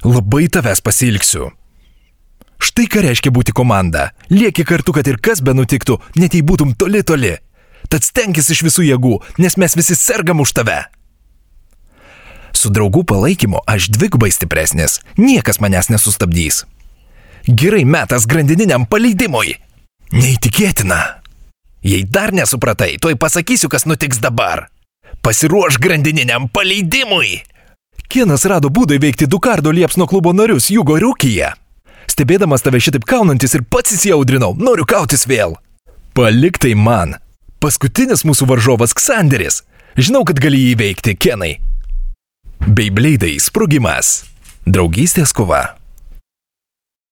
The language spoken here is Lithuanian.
Labai tavęs pasiilgsiu. Štai ką reiškia būti komanda. Lieki kartu, kad ir kas be nutiktų, net jei būtum toli. Tad stenkis iš visų jėgų, nes mes visi sergam už tave. Su draugų palaikymu aš dvigubai stipresnis. Niekas manęs nesustabdys. Gerai, metas grandininiam paleidimui. Neįtikėtina. Jei dar nesupratai, tuoj pasakysiu, kas nutiks dabar. Pasiruoš grandininiam paleidimui. Kenas rado būdą įveikti Dukardo liepsno klubo narius Jugo Rūkyje. Stebėdamas tave šitaip kaunantis ir pats įsiaudrinau, noriu kautis vėl. Palik tai man. Paskutinis mūsų varžovas Ksanderis. Žinau, kad gali jį įveikti, Kenai. Beibleidai sprogimas. Draugystės kova.